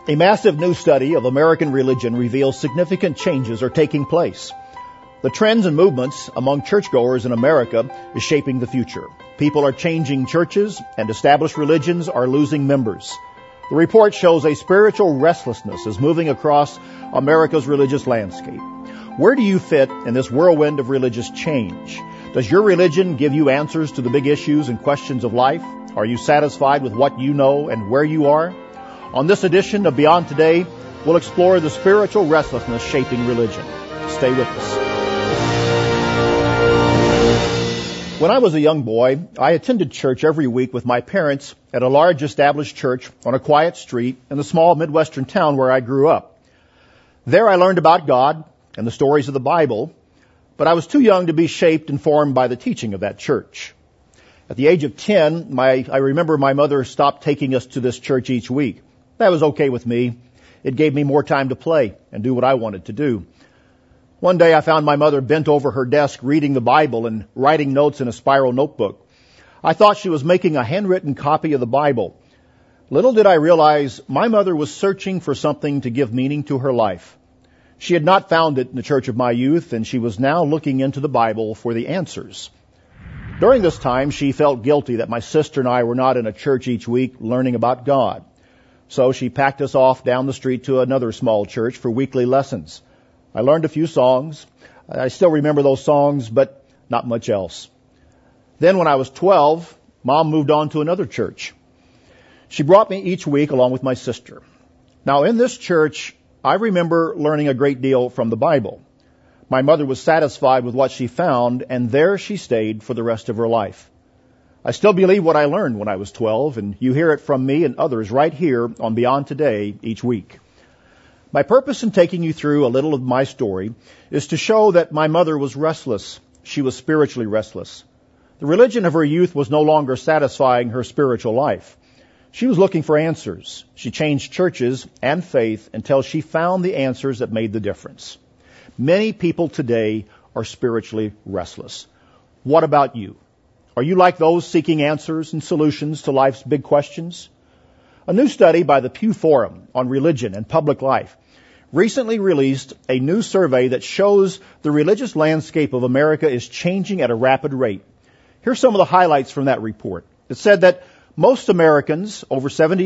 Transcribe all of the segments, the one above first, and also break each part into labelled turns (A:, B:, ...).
A: A massive new study of American religion reveals significant changes are taking place. The trends and movements among churchgoers in America is shaping the future. People are changing churches, and established religions are losing members. The report shows a spiritual restlessness is moving across America's religious landscape. Where do you fit in this whirlwind of religious change? Does your religion give you answers to the big issues and questions of life? Are you satisfied with what you know and where you are? On this edition of Beyond Today, we'll explore the spiritual restlessness shaping religion. Stay with us. When I was a young boy, I attended church every week with my parents at a large established church on a quiet street in the small Midwestern town where I grew up. There I learned about God and the stories of the Bible, but I was too young to be shaped and formed by the teaching of that church. At the age of 10, I remember my mother stopped taking us to this church each week. That was okay with me. It gave me more time to play and do what I wanted to do. One day I found my mother bent over her desk reading the Bible and writing notes in a spiral notebook. I thought she was making a handwritten copy of the Bible. Little did I realize my mother was searching for something to give meaning to her life. She had not found it in the church of my youth, and she was now looking into the Bible for the answers. During this time, she felt guilty that my sister and I were not in a church each week learning about God. So she packed us off down the street to another small church for weekly lessons. I learned a few songs. I still remember those songs, but not much else. Then when I was 12, Mom moved on to another church. She brought me each week along with my sister. Now in this church, I remember learning a great deal from the Bible. My mother was satisfied with what she found, and there she stayed for the rest of her life. I still believe what I learned when I was 12, and you hear it from me and others right here on Beyond Today each week. My purpose in taking you through a little of my story is to show that my mother was restless. She was spiritually restless. The religion of her youth was no longer satisfying her spiritual life. She was looking for answers. She changed churches and faith until she found the answers that made the difference. Many people today are spiritually restless. What about you? Are you like those seeking answers and solutions to life's big questions? A new study by the Pew Forum on Religion and Public Life recently released a new survey that shows the religious landscape of America is changing at a rapid rate. Here's some of the highlights from that report. It said that most Americans, over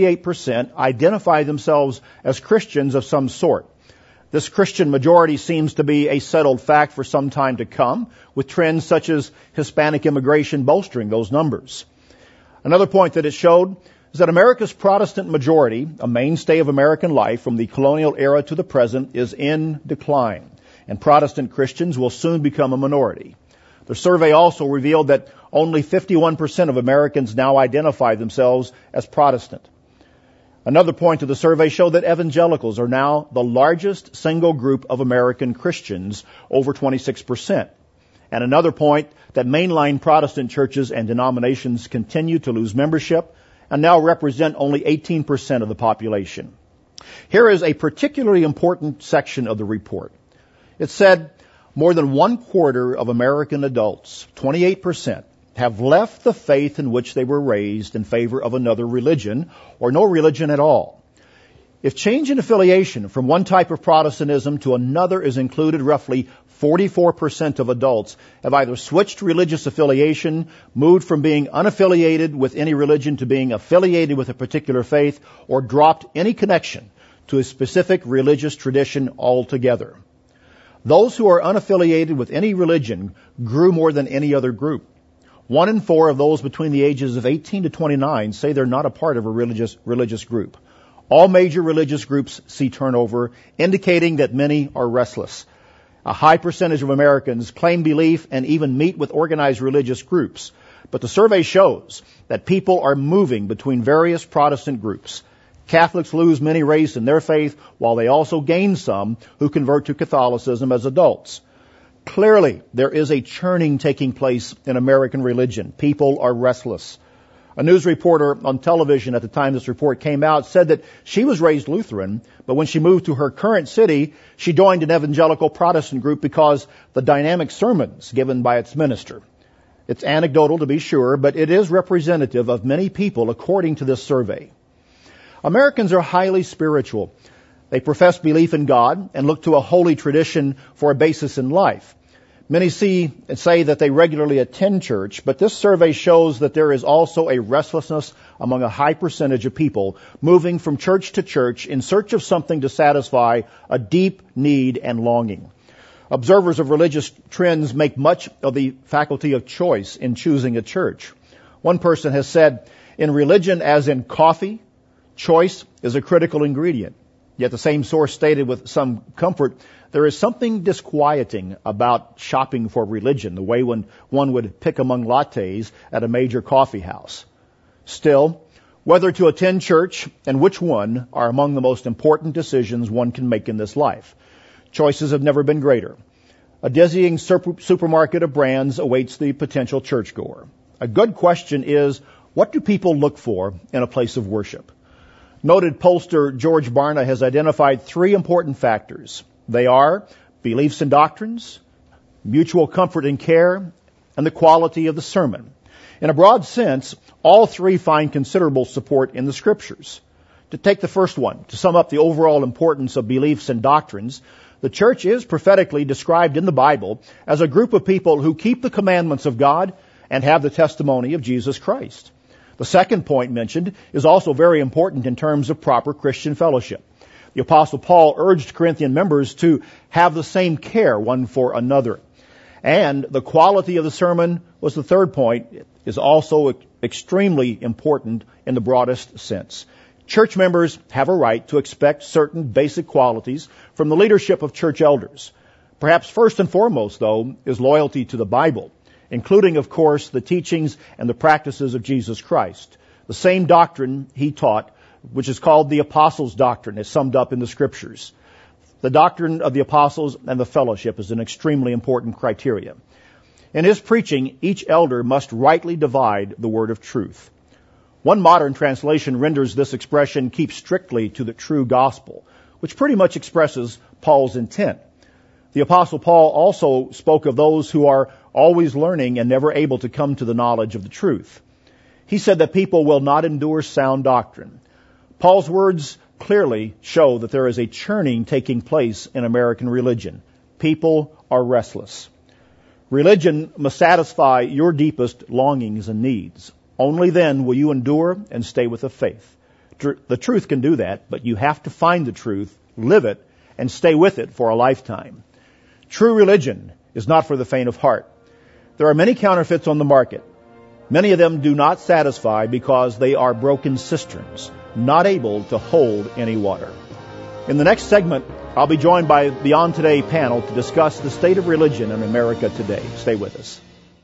A: 78%, identify themselves as Christians of some sort. This Christian majority seems to be a settled fact for some time to come, with trends such as Hispanic immigration bolstering those numbers. Another point that it showed is that America's Protestant majority, a mainstay of American life from the colonial era to the present, is in decline, and Protestant Christians will soon become a minority. The survey also revealed that only 51% of Americans now identify themselves as Protestant. Another point of the survey showed that evangelicals are now the largest single group of American Christians, over 26%. And another point, that mainline Protestant churches and denominations continue to lose membership and now represent only 18% of the population. Here is a particularly important section of the report. It said more than 1/4 of American adults, 28%, have left the faith in which they were raised in favor of another religion or no religion at all. If change in affiliation from one type of Protestantism to another is included, roughly 44% of adults have either switched religious affiliation, moved from being unaffiliated with any religion to being affiliated with a particular faith, or dropped any connection to a specific religious tradition altogether. Those who are unaffiliated with any religion grew more than any other group. 1 in 4 of those between the ages of 18 to 29 say they're not a part of a religious group. All major religious groups see turnover, indicating that many are restless. A high percentage of Americans claim belief and even meet with organized religious groups. But the survey shows that people are moving between various Protestant groups. Catholics lose many raised in their faith, while they also gain some who convert to Catholicism as adults. Clearly, there is a churning taking place in American religion. People are restless. A news reporter on television at the time this report came out said that she was raised Lutheran, but when she moved to her current city, she joined an evangelical Protestant group because the dynamic sermons given by its minister. It's anecdotal to be sure, but it is representative of many people according to this survey. Americans are highly spiritual. They profess belief in God and look to a holy tradition for a basis in life. Many say that they regularly attend church, but this survey shows that there is also a restlessness among a high percentage of people moving from church to church in search of something to satisfy a deep need and longing. Observers of religious trends make much of the faculty of choice in choosing a church. One person has said, in religion as in coffee, choice is a critical ingredient. Yet the same source stated with some comfort, there is something disquieting about shopping for religion, the way when one would pick among lattes at a major coffee house. Still, whether to attend church and which one are among the most important decisions one can make in this life. Choices have never been greater. A dizzying supermarket of brands awaits the potential churchgoer. A good question is, what do people look for in a place of worship? Noted pollster George Barna has identified 3 important factors. They are beliefs and doctrines, mutual comfort and care, and the quality of the sermon. In a broad sense, all 3 find considerable support in the Scriptures. To take the first one, to sum up the overall importance of beliefs and doctrines, the church is prophetically described in the Bible as a group of people who keep the commandments of God and have the testimony of Jesus Christ. The second point mentioned is also very important in terms of proper Christian fellowship. The Apostle Paul urged Corinthian members to have the same care one for another. And the quality of the sermon was the third point, is also extremely important in the broadest sense. Church members have a right to expect certain basic qualities from the leadership of church elders. Perhaps first and foremost, though, is loyalty to the Bible, including, of course, the teachings and the practices of Jesus Christ. The same doctrine he taught, which is called the Apostles' Doctrine, is summed up in the Scriptures. The doctrine of the apostles and the fellowship is an extremely important criteria. In his preaching, each elder must rightly divide the word of truth. One modern translation renders this expression, keep strictly to the true gospel, which pretty much expresses Paul's intent. The Apostle Paul also spoke of those who are always learning and never able to come to the knowledge of the truth. He said that people will not endure sound doctrine. Paul's words clearly show that there is a churning taking place in American religion. People are restless. Religion must satisfy your deepest longings and needs. Only then will you endure and stay with the faith. The truth can do that, but you have to find the truth, live it, and stay with it for a lifetime. True religion is not for the faint of heart. There are many counterfeits on the market. Many of them do not satisfy because they are broken cisterns, not able to hold any water. In the next segment, I'll be joined by Beyond Today panel to discuss the state of religion in America today. Stay with us.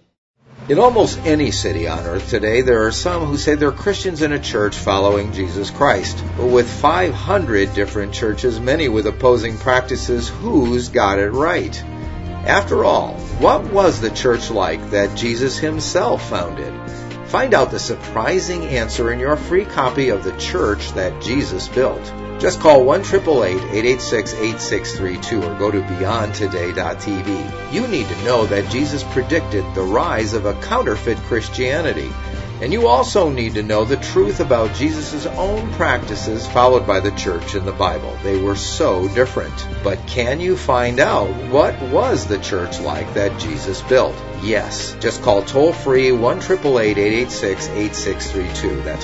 B: In almost any city on earth today, there are some who say they're Christians in a church following Jesus Christ. But with 500 different churches, many with opposing practices, who's got it right? After all, what was the church like that Jesus himself founded? Find out the surprising answer in your free copy of The Church That Jesus Built. Just call 1-888-886-8632 or go to beyondtoday.tv. You need to know that Jesus predicted the rise of a counterfeit Christianity. And you also need to know the truth about Jesus' own practices followed by the church in the Bible. They were so different. But can you find out what was the church like that Jesus built? Yes. Just call toll-free 1-888-886-8632. That's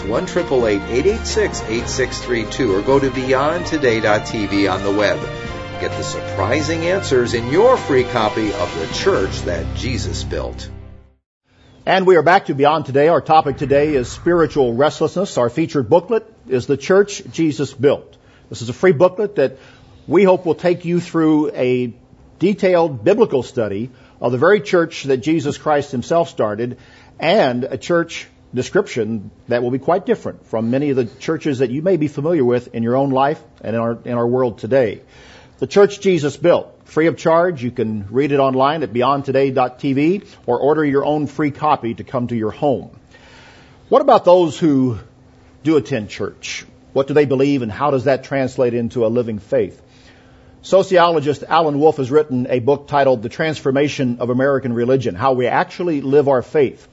B: 1-888-886-8632 or go to beyondtoday.tv on the web. Get the surprising answers in your free copy of The Church That Jesus Built.
A: And we are back to Beyond Today. Our topic today is spiritual restlessness. Our featured booklet is The Church Jesus Built. This is a free booklet that we hope will take you through a detailed biblical study of the very church that Jesus Christ himself started, and a church description that will be quite different from many of the churches that you may be familiar with in your own life and in our world today. The Church Jesus Built. Free of charge. You can read it online at beyondtoday.tv or order your own free copy to come to your home. What about those who do attend church? What do they believe and how does that translate into a living faith? Sociologist Alan Wolf has written a book titled The Transformation of American Religion, How We Actually Live Our Faith.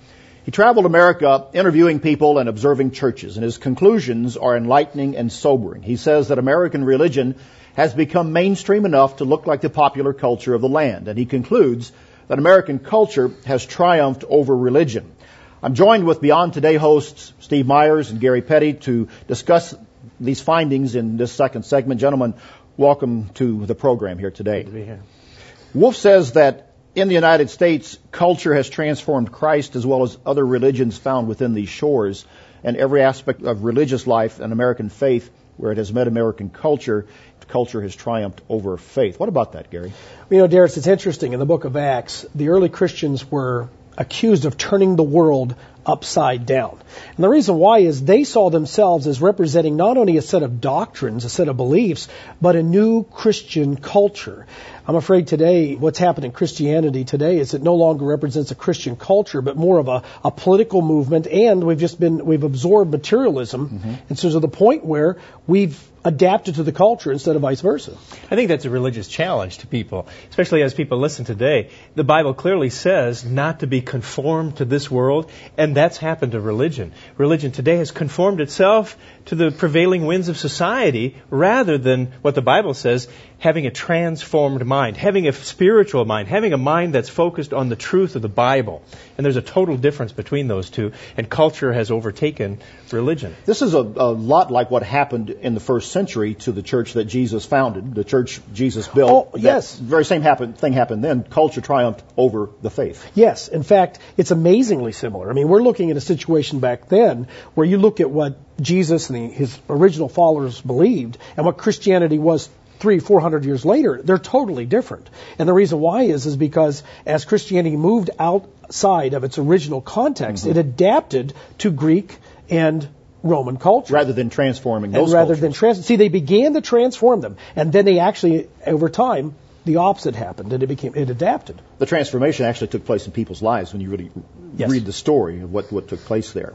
A: He traveled America interviewing people and observing churches, and his conclusions are enlightening and sobering. He says that American religion has become mainstream enough to look like the popular culture of the land, and he concludes that American culture has triumphed over religion. I'm joined with Beyond Today hosts Steve Myers and Gary Petty to discuss these findings in this second segment. Gentlemen, welcome to the program here today.
C: Good to be here.
A: Wolf says that in the United States, culture has transformed Christ as well as other religions found within these shores, and every aspect of religious life and American faith, where it has met American culture, culture has triumphed over faith. What about that, Gary?
C: You know, Darius, it's interesting. In the book of Acts, the early Christians were accused of turning the world upside down. And the reason why is they saw themselves as representing not only a set of doctrines, a set of beliefs, but a new Christian culture. I'm afraid today, what's happened in Christianity today is it no longer represents a Christian culture, but more of a political movement, and we've absorbed materialism, and so to the point where we've adapted to the culture instead of vice versa.
D: I think that's a religious challenge to people, especially as people listen today. The Bible clearly says not to be conformed to this world, and that's happened to religion. Religion today has conformed itself to the prevailing winds of society rather than what the Bible says, having a transformed mind, having a spiritual mind, having a mind that's focused on the truth of the Bible. And there's a total difference between those two, and culture has overtaken religion.
A: This is a lot like what happened in the first century to the church that Jesus founded, the church Jesus built.
C: Oh, yes.
A: That very same thing happened then. Culture triumphed over the faith.
C: Yes. In fact, it's amazingly similar. I mean, we're looking at a situation back then where you look at what Jesus and his original followers believed and what Christianity was 300-400 years later. They're totally different. And the reason why is because as Christianity moved outside of its original context, it adapted to Greek and Roman culture.
A: Rather than transforming those
C: cultures. See, they began to transform them, and then they actually, over time, the opposite happened, and it adapted.
A: The transformation actually took place in people's lives when you really read the story of what took place there.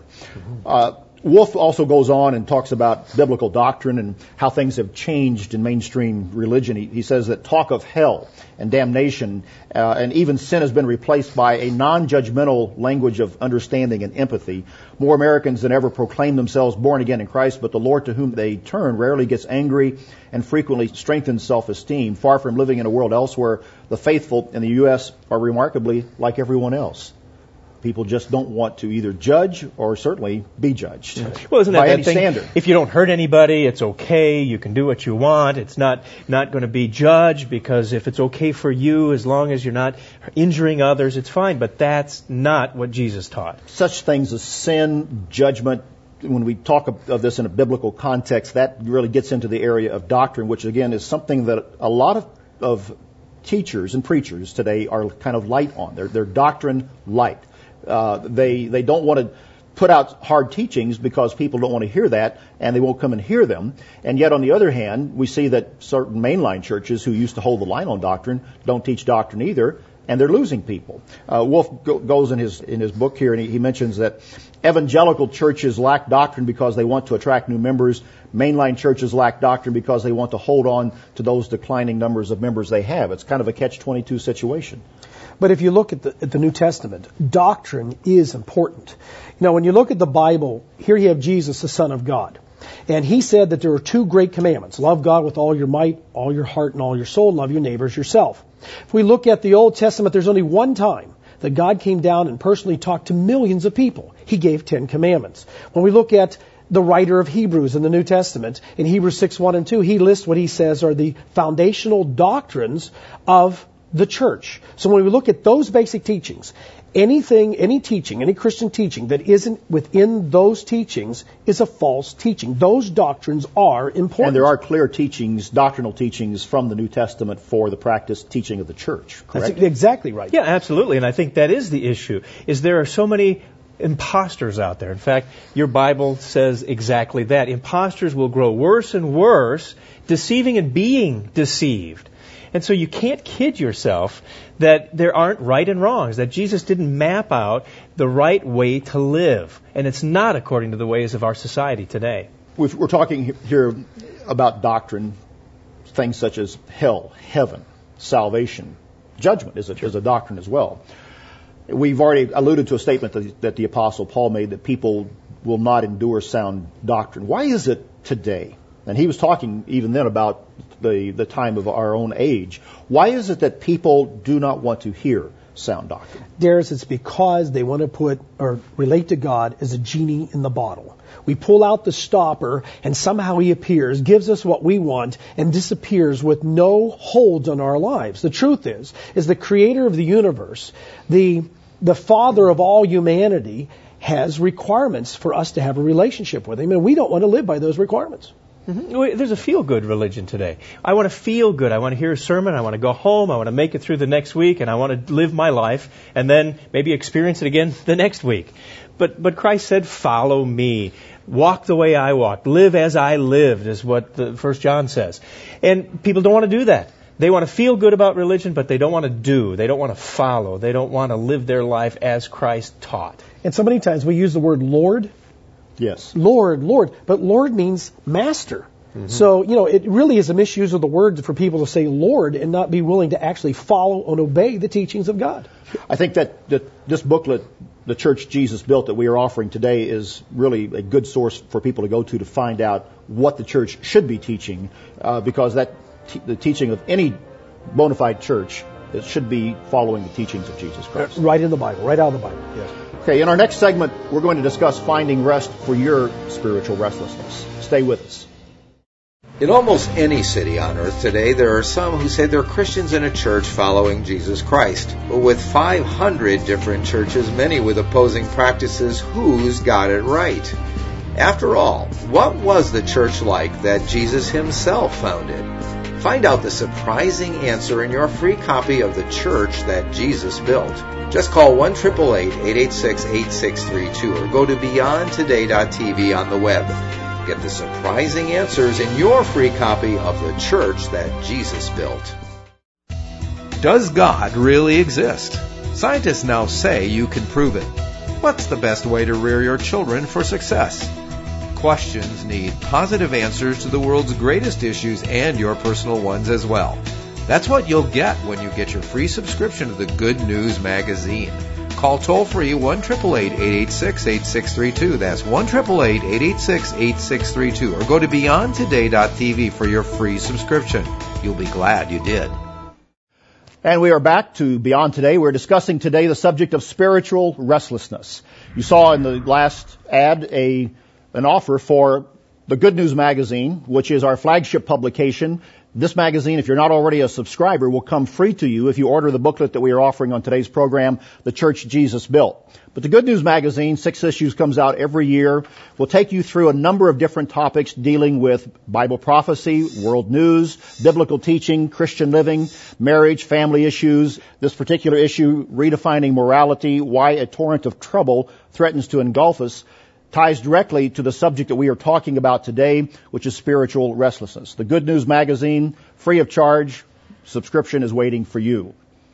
A: Wolf also goes on and talks about biblical doctrine and how things have changed in mainstream religion. He says that talk of hell and damnation and even sin has been replaced by a non-judgmental language of understanding and empathy. More Americans than ever proclaim themselves born again in Christ, but the Lord to whom they turn rarely gets angry and frequently strengthens self-esteem. Far from living in a world elsewhere, the faithful in the U.S. are remarkably like everyone else. People just don't want to either judge or certainly be judged.
D: Well, isn't that
A: by
D: that
A: any
D: thing?
A: standard?
D: If you don't hurt anybody, it's okay. You can do what you want. It's not going to be judged, because if it's okay for you, as long as you're not injuring others, it's fine. But that's not what Jesus taught.
A: Such things as sin, judgment, when we talk of this in a biblical context, that really gets into the area of doctrine, which again is something that a lot of teachers and preachers today are kind of light on. They're doctrine light. They don't want to put out hard teachings because people don't want to hear that, and they won't come and hear them. And yet, on the other hand, we see that certain mainline churches who used to hold the line on doctrine don't teach doctrine either, and they're losing people. Wolf goes in his book here, and he mentions that evangelical churches lack doctrine because they want to attract new members. Mainline churches lack doctrine because they want to hold on to those declining numbers of members they have. It's kind of a catch-22 situation.
C: But if you look at the New Testament, doctrine is important. You know, when you look at the Bible, here you have Jesus, the Son of God. And he said that there are two great commandments. Love God with all your might, all your heart, and all your soul, and love your neighbor as yourself. If we look at the Old Testament, there's only one time that God came down and personally talked to millions of people. He gave 10 commandments. When we look at the writer of Hebrews in the New Testament, in Hebrews 6:1 and 2, he lists what he says are the foundational doctrines of the church. So when we look at those basic teachings, any teaching, any Christian teaching that isn't within those teachings is a false teaching. Those doctrines are important.
A: And there are clear teachings, doctrinal teachings from the New Testament for the practice teaching of the church, correct?
C: That's exactly right.
D: Yeah, absolutely. And I think that is the issue, is there are so many imposters out there. In fact, your Bible says exactly that. Imposters will grow worse and worse, deceiving and being deceived. And so you can't kid yourself that there aren't right and wrongs, that Jesus didn't map out the right way to live. And it's not according to the ways of our society today.
A: We're talking here about doctrine, things such as hell, heaven, salvation. Judgment is a doctrine as well. We've already alluded to a statement that the Apostle Paul made that people will not endure sound doctrine. Why is it today? And he was talking even then about the time of our own age. Why is it that people do not want to hear sound doctrine?
C: Darius, it's because they want to put or relate to God as a genie in the bottle. We pull out the stopper and somehow he appears, gives us what we want, and disappears with no holds on our lives. The truth is the creator of the universe, the father of all humanity, has requirements for us to have a relationship with him, and we don't want to live by those requirements.
D: Mm-hmm. There's a feel-good religion today. I want to feel good. I want to hear a sermon. I want to go home. I want to make it through the next week, and I want to live my life, and then maybe experience it again the next week. But Christ said, follow me. Walk the way I walked. Live as I lived, is what the 1 John says. And people don't want to do that. They want to feel good about religion, but they don't want to do. They don't want to follow. They don't want to live their life as Christ taught.
C: And so many times we use the word Lord.
A: Yes.
C: Lord. But Lord means master. Mm-hmm. So, it really is a misuse of the word for people to say Lord and not be willing to actually follow and obey the teachings of God.
A: I think that this booklet, The Church Jesus Built, that we are offering today is really a good source for people to go to find out what the church should be teaching, because the teaching of any bona fide church, it should be following the teachings of Jesus Christ.
C: Right in the Bible, right out of the Bible, yes.
A: Okay, in our next segment, we're going to discuss finding rest for your spiritual restlessness. Stay with us.
B: In almost any city on earth today, there are some who say they're Christians in a church following Jesus Christ. But with 500 different churches, many with opposing practices, who's got it right? After all, what was the church like that Jesus himself founded? Find out the surprising answer in your free copy of The Church That Jesus Built. Just call 1-888-886-8632 or go to beyondtoday.tv on the web. Get the surprising answers in your free copy of The Church That Jesus Built.
E: Does God really exist? Scientists now say you can prove it. What's the best way to rear your children for success? Questions need positive answers to the world's greatest issues and your personal ones as well. That's what you'll get when you get your free subscription to the Good News Magazine. Call toll-free 1-888-886-8632. That's 1-888-886-8632. Or go to beyondtoday.tv for your free subscription. You'll be glad you did.
A: And we are back to Beyond Today. We're discussing today the subject of spiritual restlessness. You saw in the last ad an offer for the Good News Magazine, which is our flagship publication. This magazine, if you're not already a subscriber, will come free to you if you order the booklet that we are offering on today's program, The Church Jesus Built. But the Good News Magazine, 6 issues, comes out every year. Will take you through a number of different topics dealing with Bible prophecy, world news, biblical teaching, Christian living, marriage, family issues. This particular issue, Redefining Morality, Why a Torrent of Trouble Threatens to Engulf Us, ties directly to the subject that we are talking about today, which is spiritual restlessness. The Good News Magazine, free of charge, subscription is waiting for you.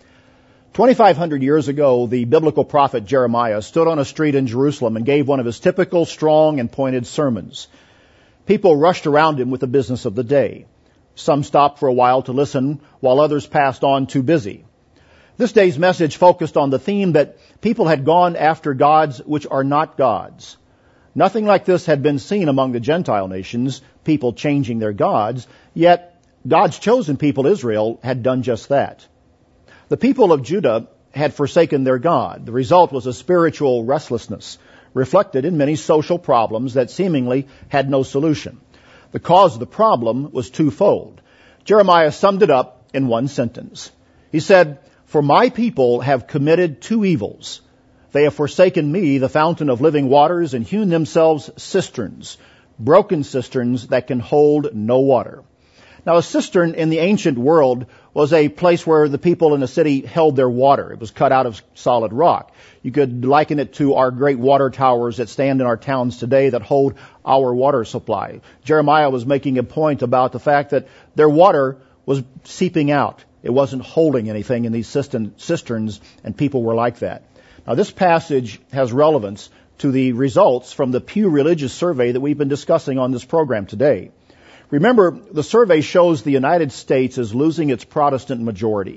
A: 2,500 years ago, the biblical prophet Jeremiah stood on a street in Jerusalem and gave one of his typical strong and pointed sermons. People rushed around him with the business of the day. Some stopped for a while to listen, while others passed on too busy. This day's message focused on the theme that people had gone after gods which are not gods. Nothing like this had been seen among the Gentile nations, people changing their gods, yet God's chosen people, Israel, had done just that. The people of Judah had forsaken their God. The result was a spiritual restlessness, reflected in many social problems that seemingly had no solution. The cause of the problem was twofold. Jeremiah summed it up in one sentence. He said, "For my people have committed two evils. They have forsaken me, the fountain of living waters, and hewn themselves cisterns, broken cisterns that can hold no water." Now, a cistern in the ancient world was a place where the people in a city held their water. It was cut out of solid rock. You could liken it to our great water towers that stand in our towns today that hold our water supply. Jeremiah was making a point about the fact that their water was seeping out. It wasn't holding anything in these cisterns, and people were like that. Now, this passage has relevance to the results from the Pew Religious Survey that we've been discussing on this program today. Remember, the survey shows the United States is losing its Protestant majority.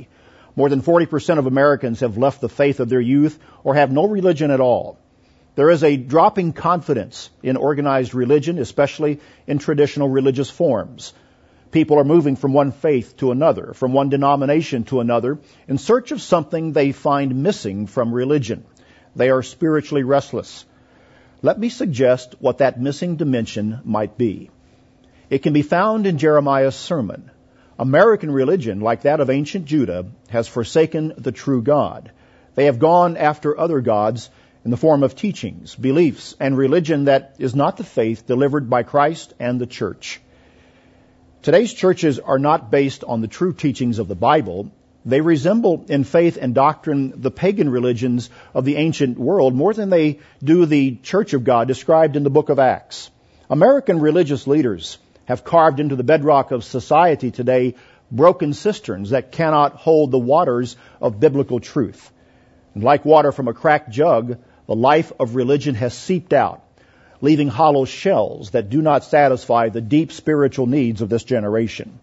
A: More than 40% of Americans have left the faith of their youth or have no religion at all. There is a dropping confidence in organized religion, especially in traditional religious forms. People are moving from one faith to another, from one denomination to another, in search of something they find missing from religion. They are spiritually restless. Let me suggest what that missing dimension might be. It can be found in Jeremiah's sermon. American religion, like that of ancient Judah, has forsaken the true God. They have gone after other gods in the form of teachings, beliefs, and religion that is not the faith delivered by Christ and the church. Today's churches are not based on the true teachings of the Bible. They resemble in faith and doctrine the pagan religions of the ancient world more than they do the Church of God described in the book of Acts. American religious leaders have carved into the bedrock of society today broken cisterns that cannot hold the waters of biblical truth. And like water from a cracked jug, the life of religion has seeped out, leaving hollow shells that do not satisfy the deep spiritual needs of this generation.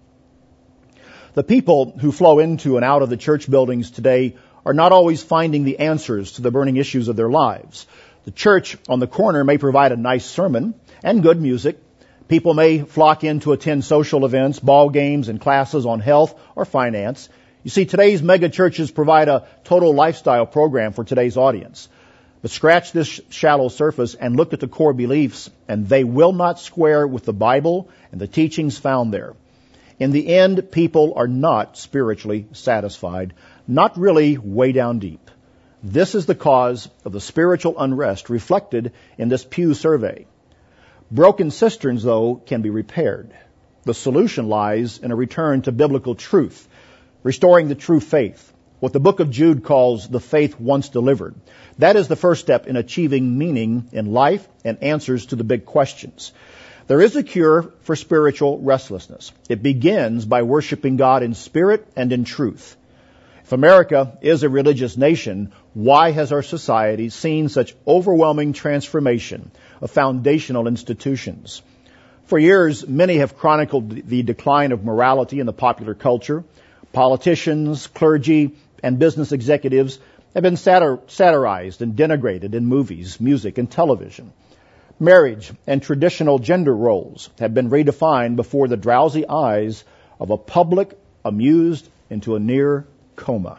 A: The people who flow into and out of the church buildings today are not always finding the answers to the burning issues of their lives. The church on the corner may provide a nice sermon and good music. People may flock in to attend social events, ball games, and classes on health or finance. You see, today's mega churches provide a total lifestyle program for today's audience. But scratch this shallow surface and look at the core beliefs, and they will not square with the Bible and the teachings found there. In the end, people are not spiritually satisfied, not really way down deep. This is the cause of the spiritual unrest reflected in this Pew survey. Broken cisterns, though, can be repaired. The solution lies in a return to biblical truth, restoring the true faith, what the book of Jude calls the faith once delivered. That is the first step in achieving meaning in life and answers to the big questions. There is a cure for spiritual restlessness. It begins by worshiping God in spirit and in truth. If America is a religious nation, why has our society seen such overwhelming transformation of foundational institutions? For years, many have chronicled the decline of morality in the popular culture. Politicians, clergy, and business executives have been satirized and denigrated in movies, music, and television. Marriage and traditional gender roles have been redefined before the drowsy eyes of a public amused into a near coma.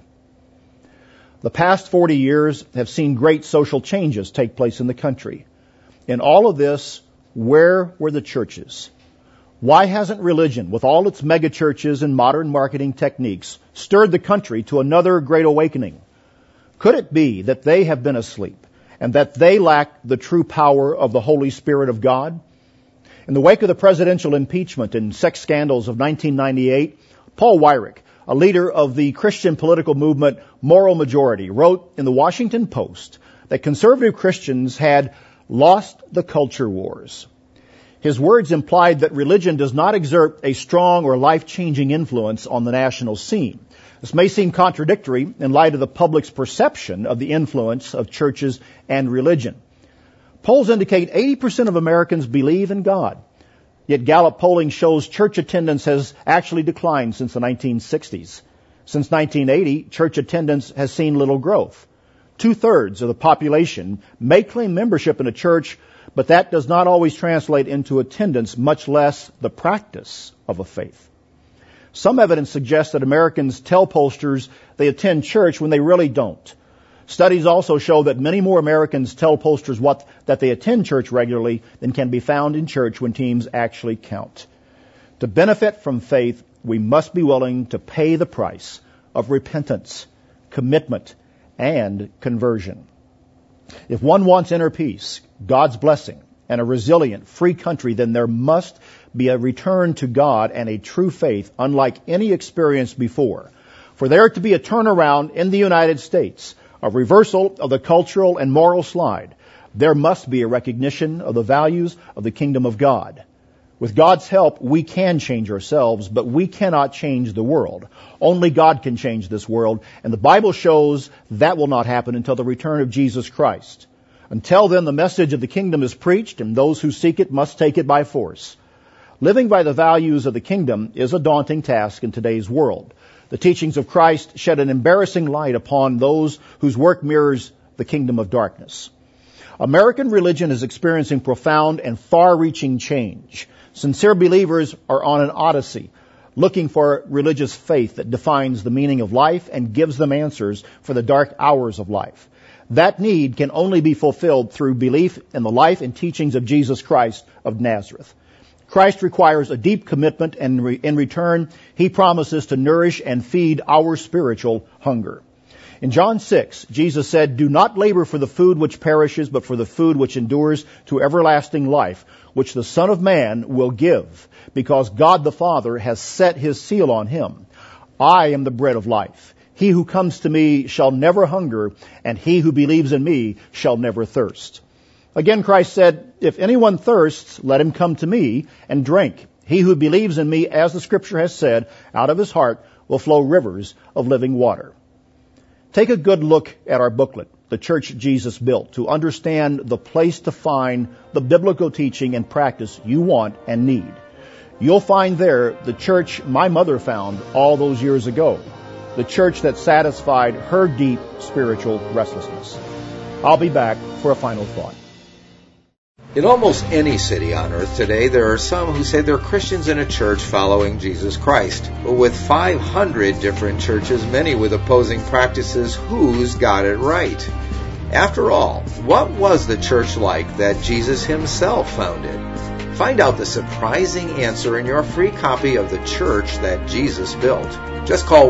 A: The past 40 years have seen great social changes take place in the country. In all of this, where were the churches? Why hasn't religion, with all its megachurches and modern marketing techniques, stirred the country to another great awakening? Could it be that they have been asleep and that they lack the true power of the Holy Spirit of God? In the wake of the presidential impeachment and sex scandals of 1998, Paul Weyrich, a leader of the Christian political movement Moral Majority, wrote in the Washington Post that conservative Christians had lost the culture wars. His words implied that religion does not exert a strong or life-changing influence on the national scene. This may seem contradictory in light of the public's perception of the influence of churches and religion. Polls indicate 80% of Americans believe in God. Yet Gallup polling shows church attendance has actually declined since the 1960s. Since 1980, church attendance has seen little growth. 2/3 of the population may claim membership in a church, but that does not always translate into attendance, much less the practice of a faith. Some evidence suggests that Americans tell pollsters they attend church when they really don't. Studies also show that many more Americans tell pollsters that they attend church regularly than can be found in church when teams actually count. To benefit from faith, we must be willing to pay the price of repentance, commitment, and conversion. If one wants inner peace, God's blessing, and a resilient, free country, then there must be a return to God and a true faith unlike any experience before. For there to be a turnaround in the United States, a reversal of the cultural and moral slide, there must be a recognition of the values of the kingdom of God. With God's help, we can change ourselves, but we cannot change the world. Only God can change this world, and the Bible shows that will not happen until the return of Jesus Christ. Until then, the message of the kingdom is preached, and those who seek it must take it by force. Living by the values of the kingdom is a daunting task in today's world. The teachings of Christ shed an embarrassing light upon those whose work mirrors the kingdom of darkness. American religion is experiencing profound and far-reaching change. Sincere believers are on an odyssey, looking for religious faith that defines the meaning of life and gives them answers for the dark hours of life. That need can only be fulfilled through belief in the life and teachings of Jesus Christ of Nazareth. Christ requires a deep commitment, and in return, He promises to nourish and feed our spiritual hunger. In John 6, Jesus said, "Do not labor for the food which perishes, but for the food which endures to everlasting life, which the Son of Man will give, because God the Father has set His seal on Him. I am the bread of life. He who comes to me shall never hunger, and he who believes in me shall never thirst." Again, Christ said, "If anyone thirsts, let him come to me and drink. He who believes in me, as the Scripture has said, out of his heart will flow rivers of living water." Take a good look at our booklet, The Church Jesus Built, to understand the place to find the biblical teaching and practice you want and need. You'll find there the church my mother found all those years ago, the church that satisfied her deep spiritual restlessness. I'll be back for a final thought.
B: In almost any city on earth today, there are some who say they're Christians in a church following Jesus Christ. But with 500 different churches, many with opposing practices, who's got it right? After all, what was the church like that Jesus Himself founded? Find out the surprising answer in your free copy of The Church That Jesus Built. Just call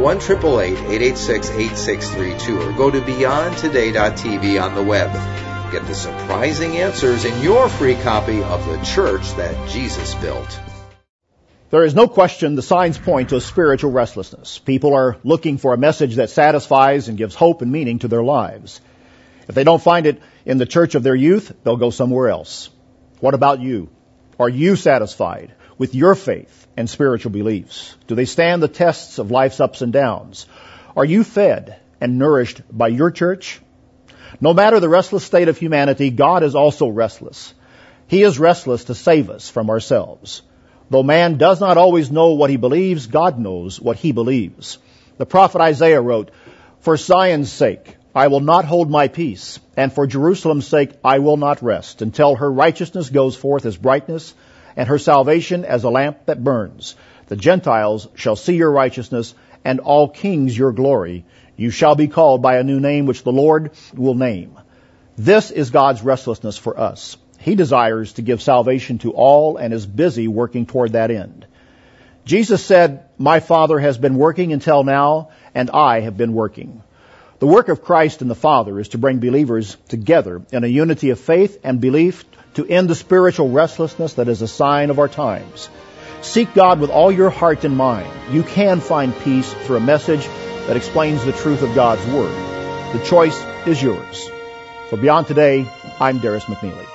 B: 1-888-886-8632 or go to BeyondToday.tv on the web. Get the surprising answers in your free copy of The Church That Jesus Built.
A: There is no question the signs point to a spiritual restlessness. People are looking for a message that satisfies and gives hope and meaning to their lives. If they don't find it in the church of their youth, they'll go somewhere else. What about you? Are you satisfied with your faith and spiritual beliefs? Do they stand the tests of life's ups and downs? Are you fed and nourished by your church? No matter the restless state of humanity, God is also restless. He is restless to save us from ourselves. Though man does not always know what he believes, God knows what he believes. The prophet Isaiah wrote, "For Zion's sake, I will not hold my peace, and for Jerusalem's sake, I will not rest, until her righteousness goes forth as brightness, and her salvation as a lamp that burns. The Gentiles shall see your righteousness, and all kings your glory. You shall be called by a new name which the Lord will name." This is God's restlessness for us. He desires to give salvation to all and is busy working toward that end. Jesus said, "My Father has been working until now, and I have been working." The work of Christ and the Father is to bring believers together in a unity of faith and belief to end the spiritual restlessness that is a sign of our times. Seek God with all your heart and mind. You can find peace through a message that explains the truth of God's Word. The choice is yours. For Beyond Today, I'm Darius McNeely.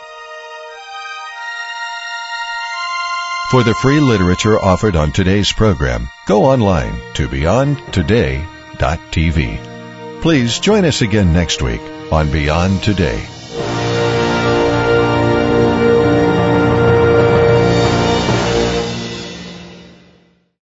F: For the free literature offered on today's program, go online to BeyondToday.tv. Please join us again next week on Beyond Today.